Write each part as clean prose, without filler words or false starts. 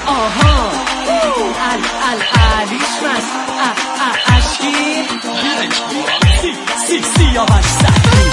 آها علیش مست اشکی سیاوش سختی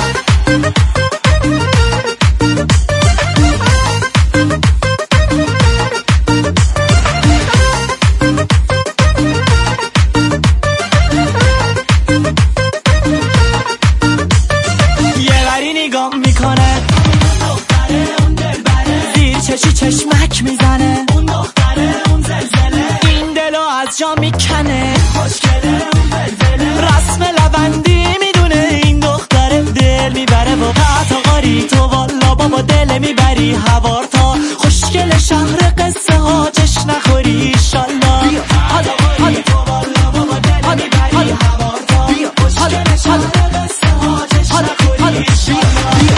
چشمک میزنه اون دختره اون زلزله این دلو از جا میکنه خوشگله اون زلزله رسم لبندی میدونه این دختره دل میبره و تا قاری تو والا بابا دل میبری هوار تا خوشگل شهر قصه ها چش نخوری ایشالله قاری تو والا بابا دل میبری هوار تا خوشگل شهر قصه ها چش نخوری ایشالله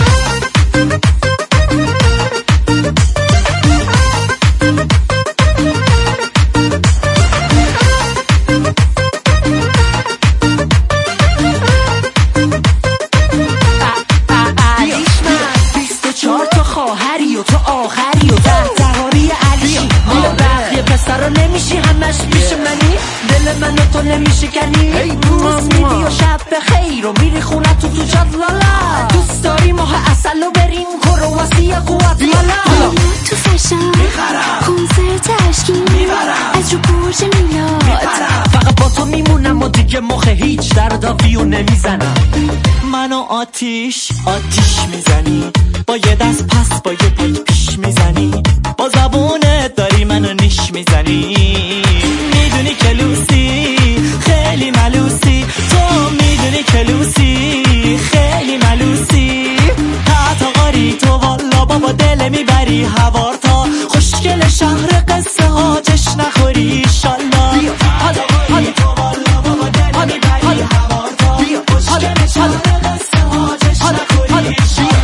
خواهری و تو آخری و دهاری علی بقیه پسر رو نمیشی همش پیش منی دل منو تو نمیشه کنی روز میدی و شب به خیر و میری خونه تو جدلالا دوست داری ماه اصل و بریم کرواسی قوت مالا تو فشن کنسرت عشقی از رو برج میلاد فقط با تو میمونم و دیگه مخ هیچ درداوی و نمیزنم منو آتیش میزنی با یه دست پس با یه پای پیش میزنی با زبونت داری منو نیش میزنی میدونی که لوسی خیلی ملوسی تو میدونی که لوسی خیلی ملوسی تا قاری تو والا بابا دل میبری هوار تا خوشگل شهر قصه ها چش نخوری ایشالله قاری تو والا بابا دل میبری هوار تا خوشگل شهر قصه ها چش نخوری ایشالله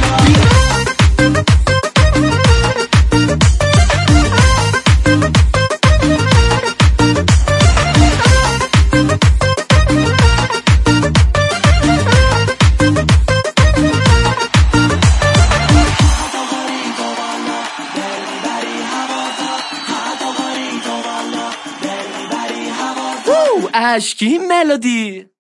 اشکی ملودی